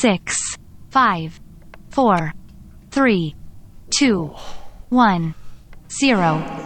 6, 5, 4, 3, 2, 1, 0.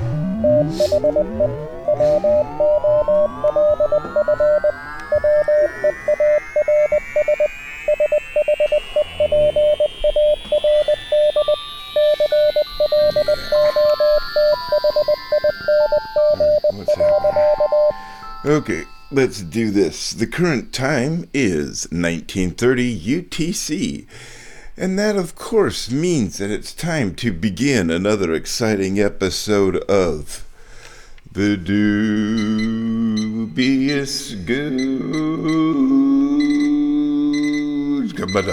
What's happening? Okay, let's do this. The current time is 1930 UTC. And that, of course, means that it's time to begin another exciting episode of The Dubious Goods.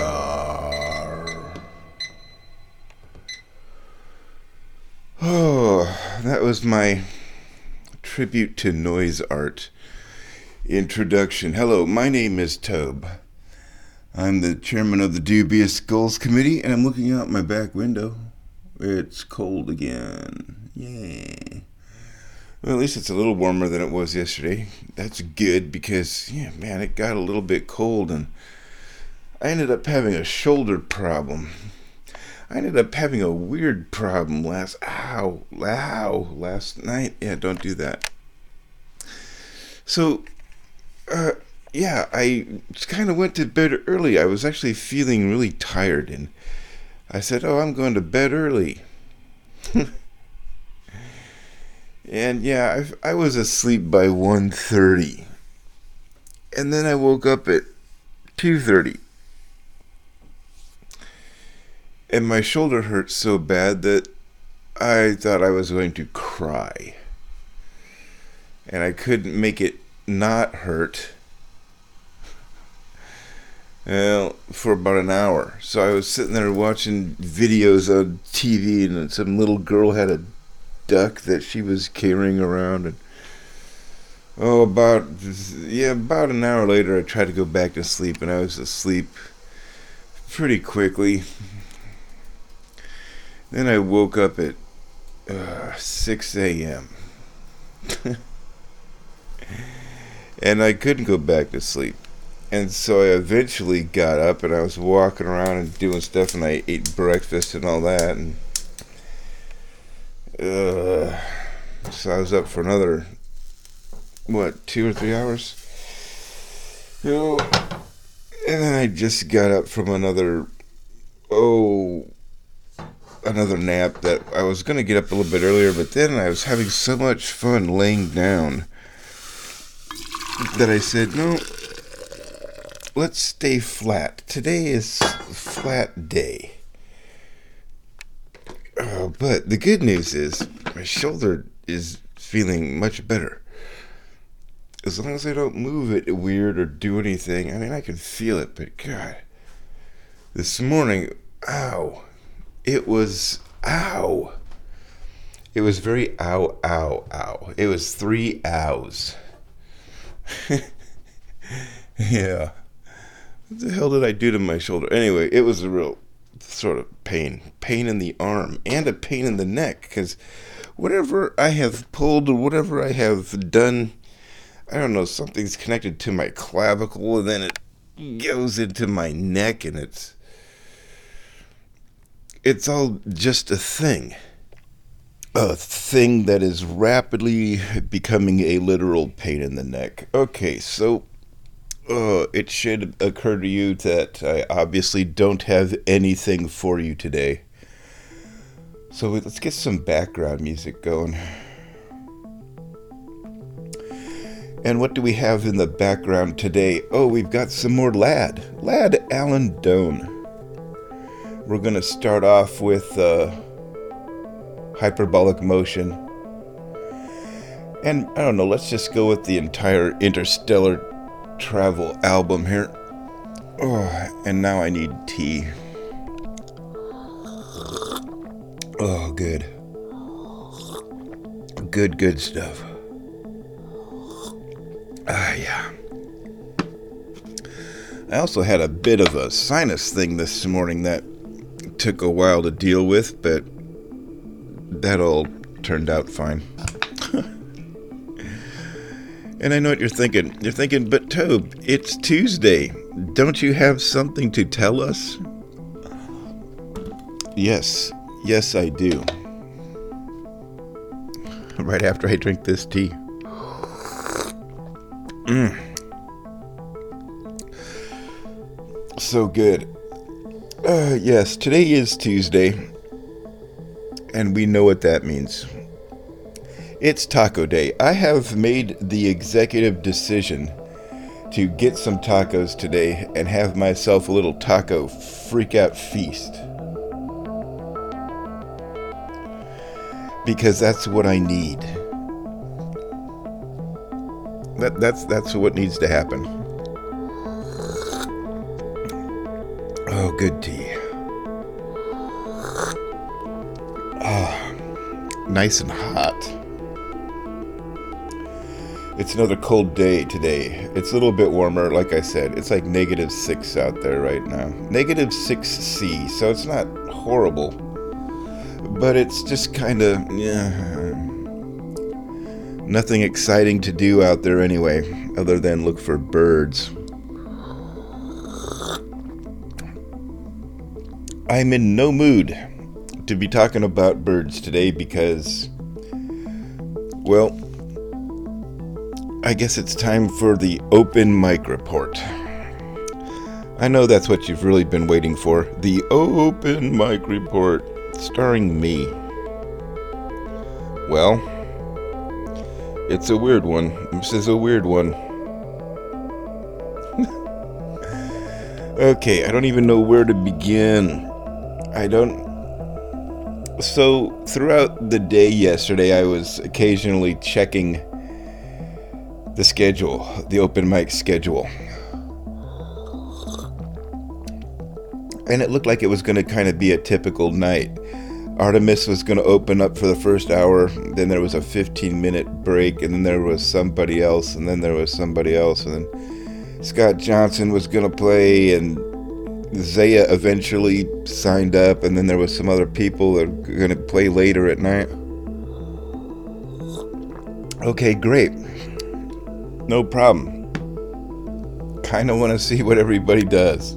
Oh, that was my tribute to noise art introduction. Hello, my name is Tobe. I'm the chairman of the Dubious Goals Committee, and I'm looking out my back window. It's cold again. Yay. Well, at least it's a little warmer than it was yesterday. That's good because, it got a little bit cold, and I ended up having a shoulder problem. I ended up having a weird problem last night. Yeah, don't do that. So, I kind of went to bed early. I was actually feeling really tired, and I said, I'm going to bed early. And I was asleep by 1:30. And then I woke up at 2:30. And my shoulder hurt so bad that I thought I was going to cry. And I couldn't make it not hurt. Well, for about an hour. So I was sitting there watching videos on TV, and some little girl had a duck that she was carrying around. And about an hour later, I tried to go back to sleep, and I was asleep pretty quickly. Then I woke up at 6 a.m. And I couldn't go back to sleep. And so I eventually got up, and I was walking around and doing stuff, and I ate breakfast and all that. And so I was up for another, 2 or 3 hours? And then I just got up from another nap that I was going to get up a little bit earlier, but then I was having so much fun laying down that I said, no, let's stay flat. Today is flat day. But the good news is my shoulder is feeling much better. As long as I don't move it weird or do anything. I can feel it, but God, this morning, it was very ow. It was 3 ows. Yeah. What the hell did I do to my shoulder? Anyway, it was a real sort of pain in the arm and a pain in the neck, because whatever I have pulled or whatever I have done, I don't know, something's connected to my clavicle, and then it goes into my neck, and it's all just a thing that is rapidly becoming a literal pain in the neck. Okay, so it should occur to you that I obviously don't have anything for you today. So let's get some background music going. And what do we have in the background today? We've got some more Lad Alan Doan. We're going to start off with Hyperbolic Motion. And I don't know, let's just go with the entire Interstellar Travel album here. And now I need tea. Good. Good stuff. Yeah. I also had a bit of a sinus thing this morning that took a while to deal with, but that all turned out fine. And I know what you're thinking. You're thinking, but Tobe, it's Tuesday. Don't you have something to tell us? Yes. Yes, I do. Right after I drink this tea. So good. Yes, today is Tuesday. And we know what that means. It's Taco Day. I have made the executive decision to get some tacos today and have myself a little taco freak-out feast. Because that's what I need. That's what needs to happen. Oh, good tea. Nice and hot. It's another cold day today. It's a little bit warmer, like I said. It's like -6 out there right now. -6°C, so it's not horrible. But it's just kind of... nothing exciting to do out there anyway, other than look for birds. I'm in no mood to be talking about birds today because, well, I guess it's time for the open mic report. I know that's what you've really been waiting for. The open mic report, starring me. Well, it's a weird one. This is a weird one. Okay, I don't even know where to begin. So, throughout the day yesterday, I was occasionally checking the schedule, the open mic schedule. And it looked like it was going to kind of be a typical night. Artemis was going to open up for the first hour, then there was a 15-minute break, and then there was somebody else, and then there was somebody else, and then Scott Johnson was going to play, and Zaya eventually signed up, and then there was some other people that were going to play later at night. Okay, great. No problem. Kind of want to see what everybody does.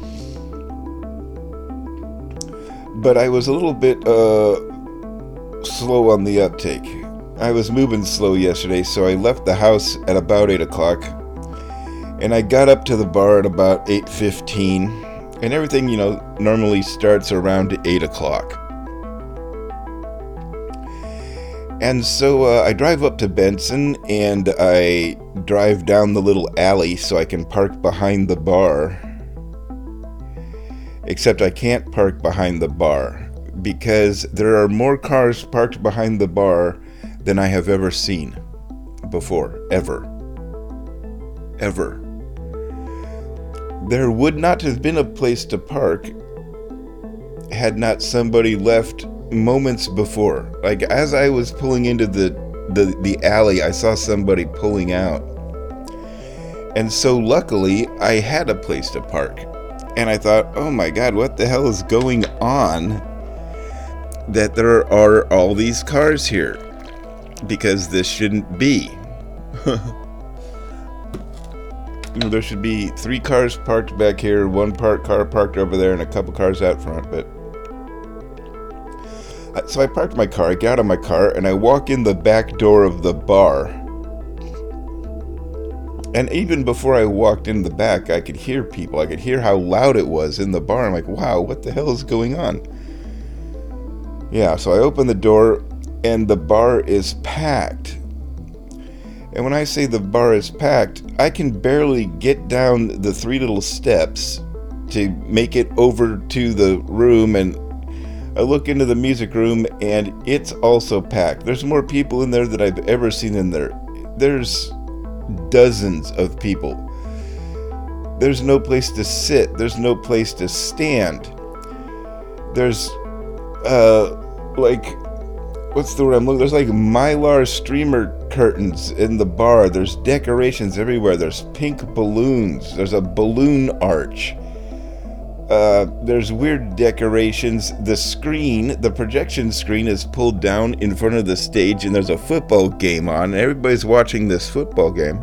But I was a little bit slow on the uptake. I was moving slow yesterday, so I left the house at about 8 o'clock. And I got up to the bar at about 8:15. And everything, normally starts around 8 o'clock. And so I drive up to Benson, and I drive down the little alley so I can park behind the bar. Except I can't park behind the bar, because there are more cars parked behind the bar than I have ever seen before. Ever. There would not have been a place to park had not somebody left moments before. Like, as I was pulling into the alley, I saw somebody pulling out. And so luckily, I had a place to park. And I thought, oh my God, what the hell is going on that there are all these cars here? Because this shouldn't be. There should be 3 cars parked back here, 1 car parked over there, and a couple cars out front. But so I parked my car, I get out of my car, and I walk in the back door of the bar. And even before I walked in the back, I could hear people. I could hear how loud it was in the bar. I'm like, wow, what the hell is going on? Yeah, so I open the door, and the bar is packed. And when I say the bar is packed, I can barely get down the 3 little steps to make it over to the room, and I look into the music room, and it's also packed. There's more people in there than I've ever seen in there. There's dozens of people. There's no place to sit. There's no place to stand. There's, what's the word I'm looking? There's like Mylar streamer curtains in the bar. There's decorations everywhere. There's pink balloons. There's a balloon arch. There's weird decorations. The projection screen is pulled down in front of the stage, and there's a football game on, and everybody's watching this football game.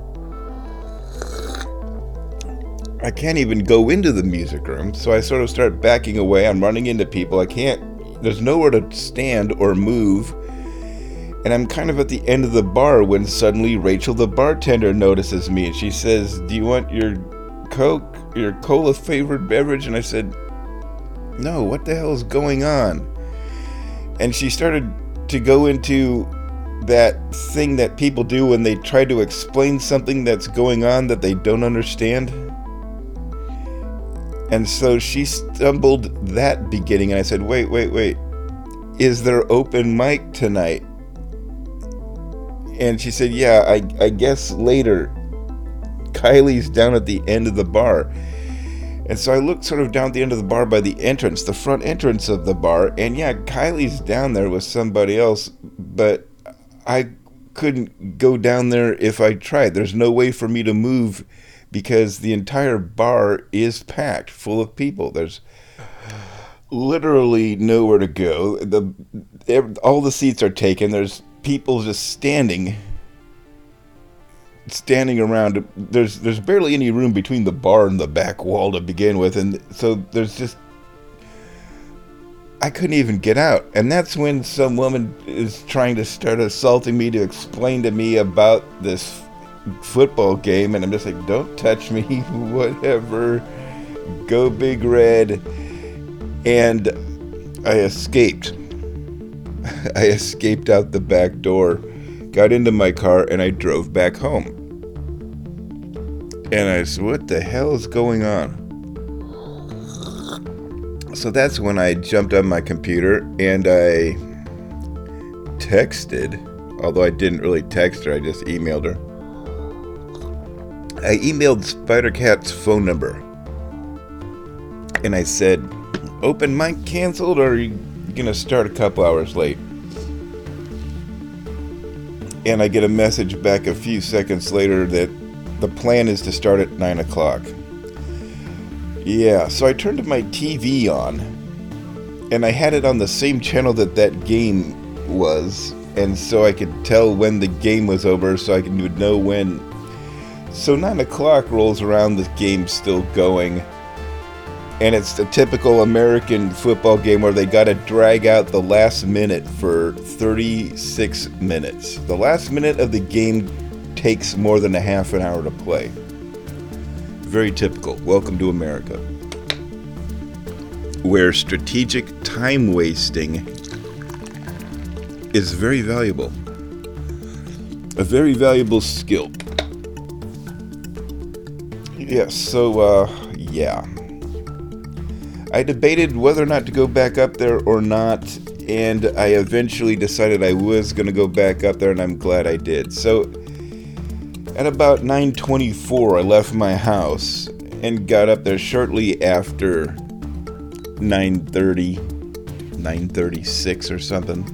I can't even go into the music room, so I sort of start backing away. I'm running into people. There's nowhere to stand or move. And I'm kind of at the end of the bar when suddenly Rachel, the bartender, notices me, and she says, "Do you want your Coke, your cola flavored beverage?" And I said, "No, what the hell is going on?" And she started to go into that thing that people do when they try to explain something that's going on that they don't understand. And so she stumbled that beginning, and I said, wait. Is there open mic tonight? And she said, yeah, I guess later. Kylie's down at the end of the bar. And so I looked sort of down at the end of the bar by the entrance, the front entrance of the bar. And yeah, Kylie's down there with somebody else, but I couldn't go down there if I tried. There's no way for me to move because the entire bar is packed full of people. There's literally nowhere to go. All the seats are taken. There's people just standing around. There's barely any room between the bar and the back wall to begin with, and so I couldn't even get out. And that's when some woman is trying to start assaulting me to explain to me about this football game, and I'm just like, don't touch me, whatever, go Big Red. And I escaped out the back door, got into my car, and I drove back home. And I said, what the hell is going on? So that's when I jumped on my computer and I texted, although I didn't really text her, I just emailed her. I emailed Spider-Cat's phone number. And I said, open mic canceled, or are you going to start a couple hours late? And I get a message back a few seconds later that the plan is to start at 9 o'clock. Yeah, so I turned my TV on, and I had it on the same channel that game was, and so I could tell when the game was over, so I would know when. So 9 o'clock rolls around, the game's still going, and it's a typical American football game where they gotta drag out the last minute for 36 minutes. The last minute of the game takes more than a half an hour to play. Very typical. Welcome to America, where strategic time wasting is very valuable. A very valuable skill. Yes, so, yeah. I debated whether or not to go back up there or not, and I eventually decided I was going to go back up there, and I'm glad I did. So, at about 9:24, I left my house and got up there shortly after 9:30, 9:36 or something.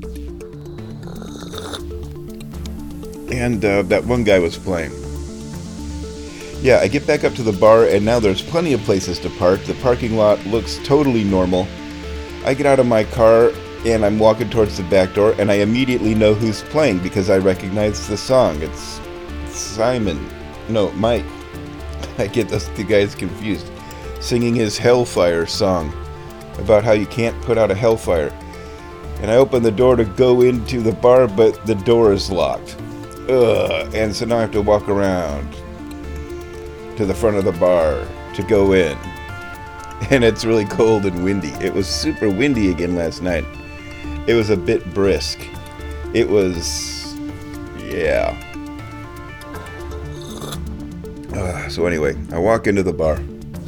And that one guy was playing. Yeah, I get back up to the bar, and now there's plenty of places to park. The parking lot looks totally normal. I get out of my car, and I'm walking towards the back door, and I immediately know who's playing because I recognize the song. It's Mike. I get those two guys confused. Singing his Hellfire song about how you can't put out a hellfire. And I open the door to go into the bar, but the door is locked. And so now I have to walk around to the front of the bar to go in. And it's really cold and windy. It was super windy again last night. It was a bit brisk. It was, yeah. So anyway, I walk into the bar.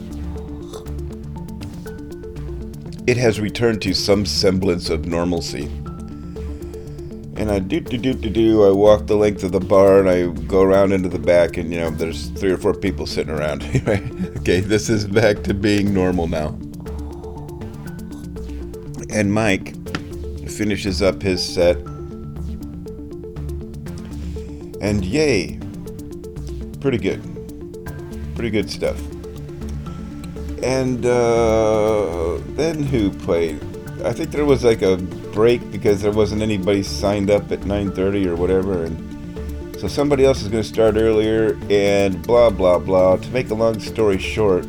It has returned to some semblance of normalcy. And I I walk the length of the bar, and I go around into the back, and there's 3 or 4 people sitting around. Okay, this is back to being normal now. And Mike finishes up his set. And yay, pretty good stuff. And then who played? I think there was like a break because there wasn't anybody signed up at 9:30 or whatever, and so somebody else is going to start earlier, and blah blah blah. To make a long story short,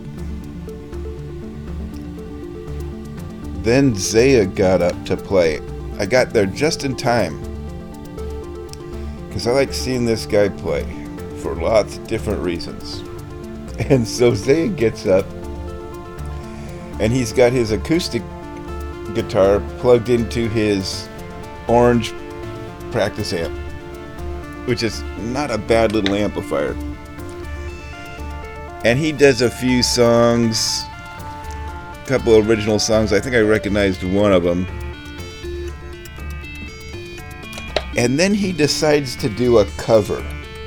then Zaya got up to play. I got there just in time because I like seeing this guy play for lots of different reasons. And so Zaya gets up, and he's got his acoustic guitar plugged into his orange practice amp, which is not a bad little amplifier. And he does a few songs, a couple of original songs. I think I recognized one of them. And then he decides to do a cover.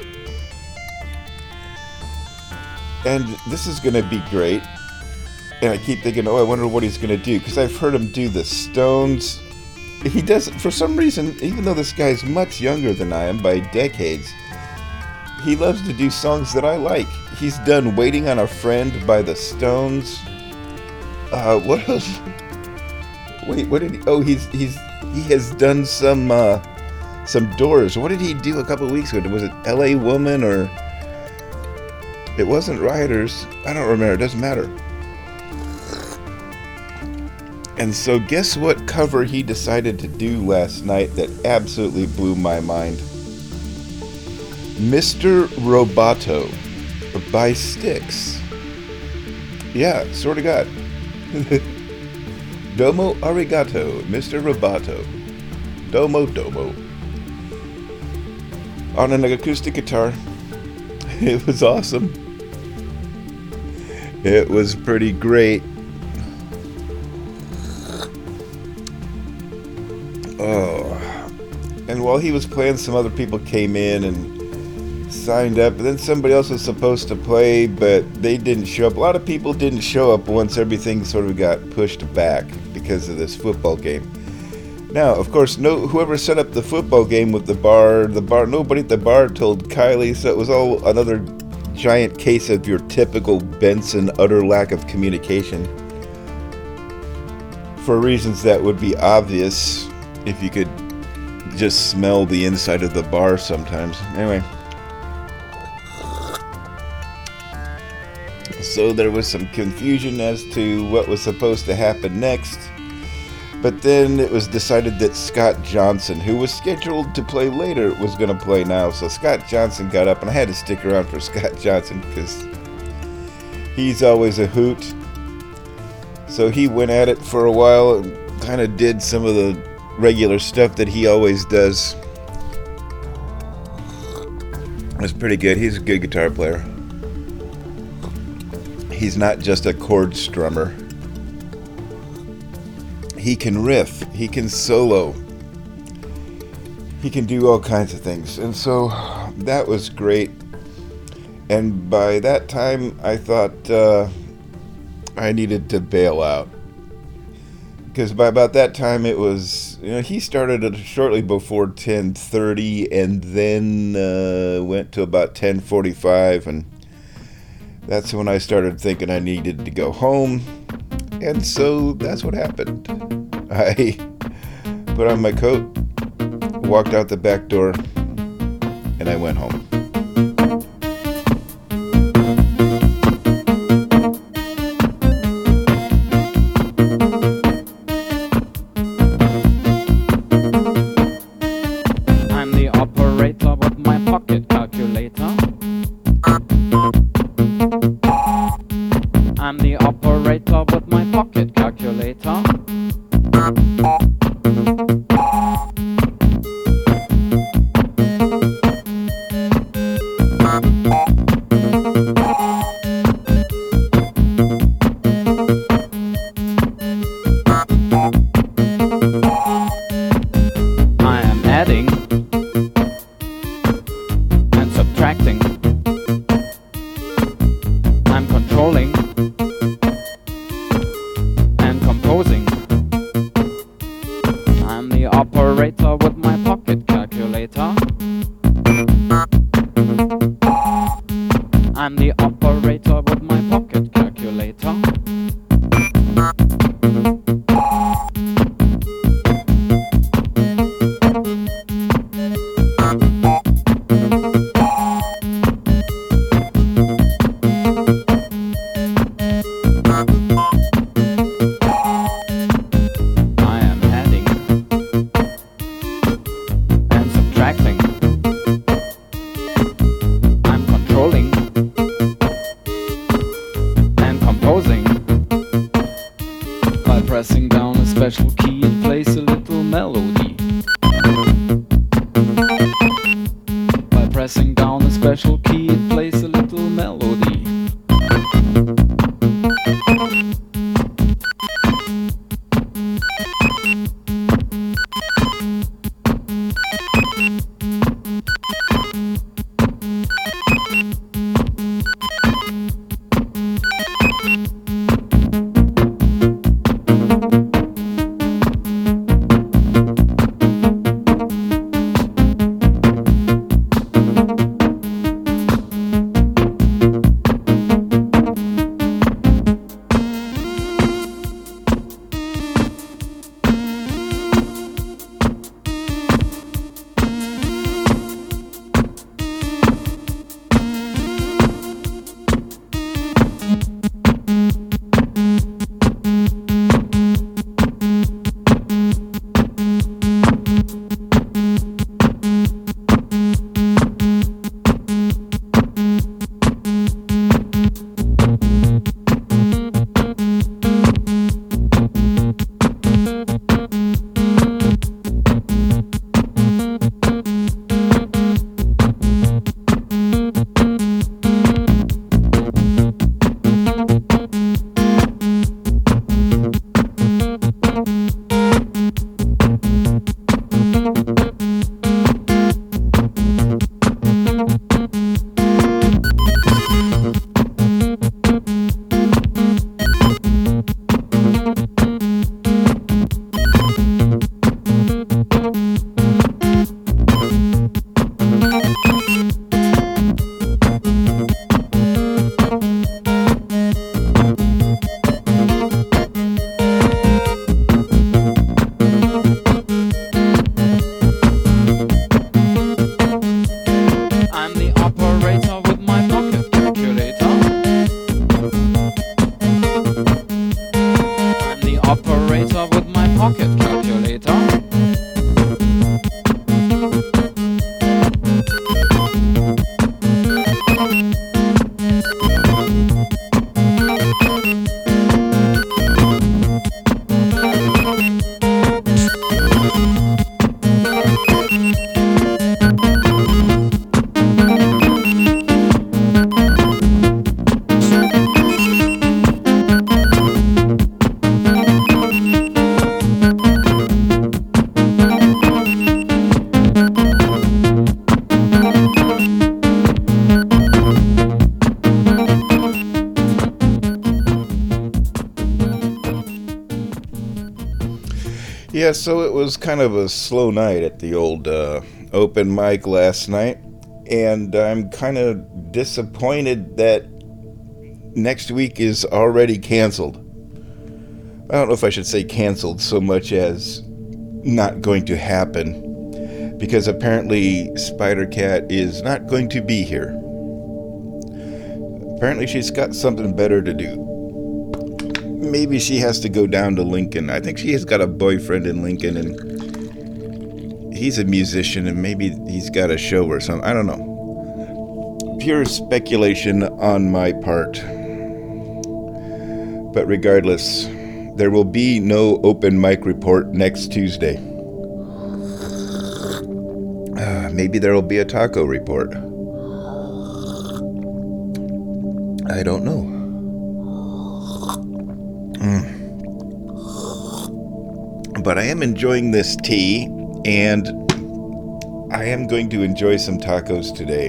And this is going to be great. And I keep thinking, oh, I wonder what he's going to do. Because I've heard him do the Stones. He does, for some reason, even though this guy's much younger than I am by decades, he loves to do songs that I like. He's done Waiting on a Friend by the Stones. What else? Wait, what did he... Oh, he has done some Doors. What did he do a couple of weeks ago? Was it L.A. Woman or... It wasn't Rioters. I don't remember. It doesn't matter. And so guess what cover he decided to do last night that absolutely blew my mind? Mr. Roboto by Styx. Yeah, sort of God. Domo arigato, Mr. Roboto. Domo domo. On an acoustic guitar. It was awesome. It was pretty great. Oh. And while he was playing, some other people came in and signed up. And then somebody else was supposed to play, but they didn't show up. A lot of people didn't show up once everything sort of got pushed back because of this football game. Now, of course, whoever set up the football game with the bar, nobody at the bar told Kylie, so it was all another giant case of your typical Benson utter lack of communication. For reasons that would be obvious if you could just smell the inside of the bar sometimes. Anyway. So there was some confusion as to what was supposed to happen next. But then it was decided that Scott Johnson, who was scheduled to play later, was going to play now. So Scott Johnson got up, and I had to stick around for Scott Johnson because he's always a hoot. So he went at it for a while and kind of did some of the regular stuff that he always does. It was pretty good. He's a good guitar player. He's not just a chord strummer. He can riff, he can solo, he can do all kinds of things. And so that was great. And by that time, I thought I needed to bail out. Because by about that time, it was, he started shortly before 10:30 and then went to about 10:45. And that's when I started thinking I needed to go home. And so that's what happened. I put on my coat, walked out the back door, and I went home. I'm the operator with my pocket calculator. I'm the operator with my pocket calculator. I am adding and subtracting. I'm controlling and composing. pressing down a special key, it plays a little melody. By pressing down a special key, it plays a little melody. Yeah, so it was kind of a slow night at the old open mic last night, and I'm kind of disappointed that next week is already canceled. I don't know if I should say canceled so much as not going to happen, because apparently Spider Cat is not going to be here. Apparently she's got something better to do. Maybe she has to go down to Lincoln. I think she has got a boyfriend in Lincoln, and he's a musician, and maybe he's got a show or something. I don't know. Pure speculation on my part. But regardless, there will be no open mic report next Tuesday. Maybe there will be a taco report. I don't know. But I am enjoying this tea, and I am going to enjoy some tacos today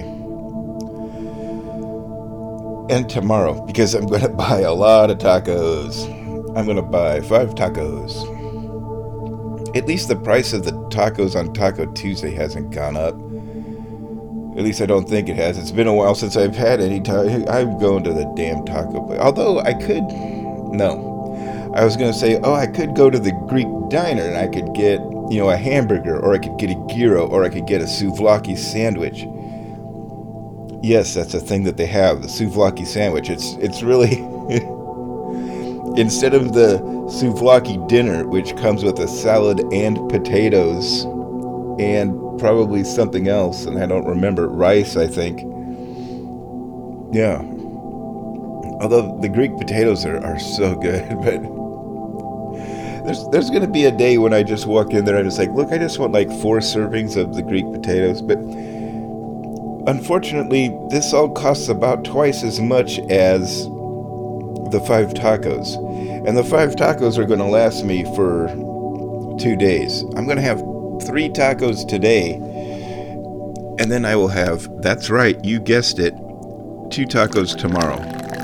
and tomorrow, because I'm going to buy a lot of tacos. I'm going to buy 5 tacos. At least the price of the tacos on Taco Tuesday hasn't gone up. At least I don't think it has. It's been a while since I've had any taco. I'm going to the damn taco place. Although I could... No. I was going to say, I could go to the Greek diner and I could get, a hamburger, or I could get a gyro, or I could get a souvlaki sandwich. Yes, that's a thing that they have, the souvlaki sandwich. It's really... Instead of the souvlaki dinner, which comes with a salad and potatoes and probably something else, and I don't remember, rice, I think. Yeah. Although the Greek potatoes are so good, but There's going to be a day when I just walk in there and it's like, look, I just want like 4 servings of the Greek potatoes. But unfortunately, this all costs about twice as much as the 5 tacos. And the 5 tacos are going to last me for 2 days. I'm going to have 3 tacos today. And then I will have, that's right, you guessed it, 2 tacos tomorrow.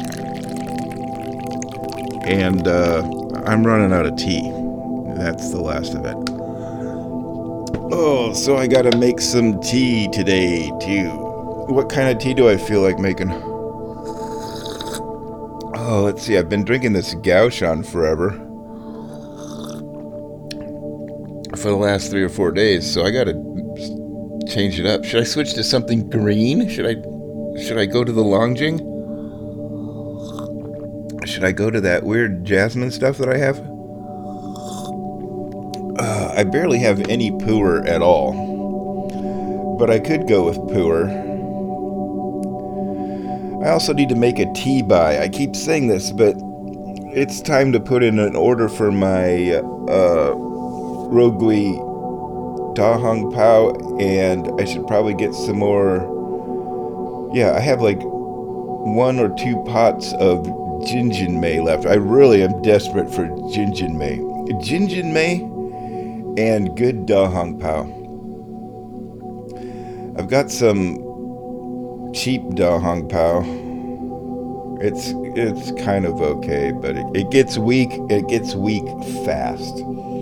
And I'm running out of tea. That's the last of it. Oh, so I gotta make some tea today, too. What kind of tea do I feel like making? Oh, let's see. I've been drinking this Gaoshan forever. For the last 3 or 4 days, so I gotta change it up. Should I switch to something green? Should I go to the Longjing? Should I go to that weird jasmine stuff that I have? I barely have any pu'er at all. But I could go with pu'er. I also need to make a tea buy. I keep saying this, but it's time to put in an order for my Rogui Da Hong Pao, and I should probably get some more. Yeah, I have like 1 or 2 pots of Jinjinmei left. I really am desperate for Jinjinmei. Jinjinmei and good Da Hong Pao. I've got some cheap Da Hong Pao. It's kind of okay, but it gets weak. It gets weak fast.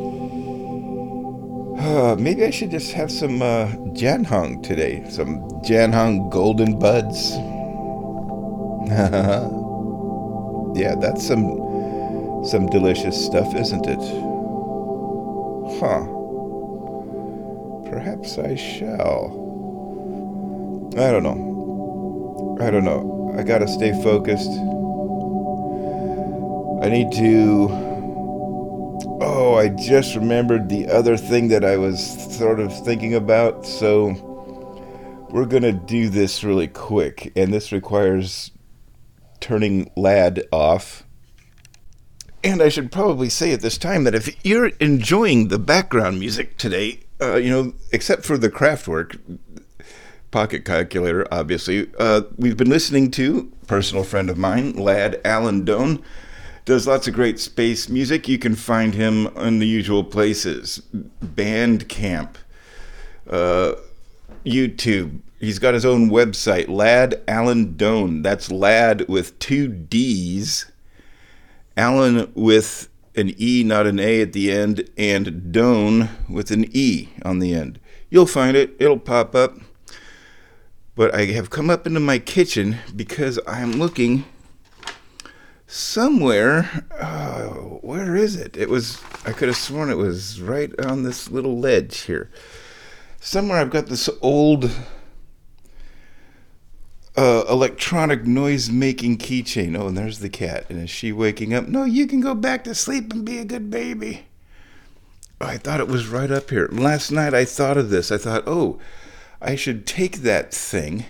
Maybe I should just have some Janhong today. Some Janhong Golden Buds. Yeah, that's some delicious stuff, isn't it? Huh. Perhaps I shall. I don't know. I gotta stay focused. I need to... Oh, I just remembered the other thing that I was sort of thinking about, so we're gonna do this really quick, and this requires turning LAD off. And I should probably say at this time that if you're enjoying the background music today, except for the Kraftwerk pocket calculator, obviously, we've been listening to personal friend of mine, Lad Alan Doan. Does lots of great space music. You can find him in the usual places. Bandcamp, YouTube. He's got his own website, Lad Alan Doan. That's Lad with 2 D's. Alan with an E, not an A at the end, and Doan with an E on the end. You'll find it. It'll pop up. But I have come up into my kitchen because I'm looking somewhere. Where is it? I could have sworn it was right on this little ledge here. Somewhere I've got this old electronic noise-making keychain. Oh, and there's the cat. And is she waking up? No, you can go back to sleep and be a good baby. Oh, I thought it was right up here. Last night I thought of this. I thought, I should take that thing.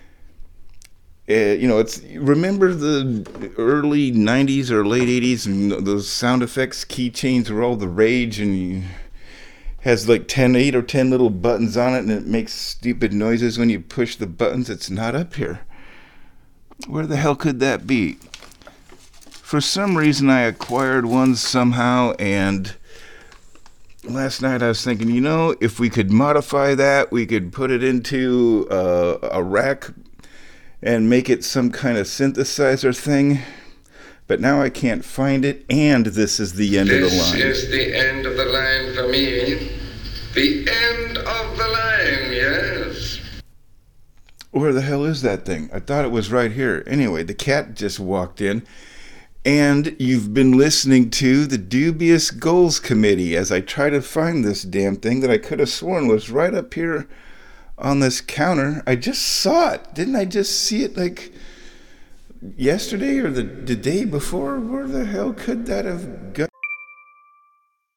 Remember the early 90s or late 80s, and those sound effects keychains were all the rage, and has like 8 or 10 little buttons on it, and it makes stupid noises when you push the buttons. It's not up here. Where the hell could that be? For some reason I acquired one somehow, and last night I was thinking, if we could modify that, we could put it into a rack and make it some kind of synthesizer thing. But now I can't find it, and this is the end of the line. This is the end of the line for me. The end of the line, yes. Where the hell is that thing? I thought it was right here. Anyway, the cat just walked in, and you've been listening to the Dubious Goals Committee as I try to find this damn thing that I could have sworn was right up here on this counter. I just saw it. Didn't I just see it like yesterday or the day before? Where the hell could that have gone?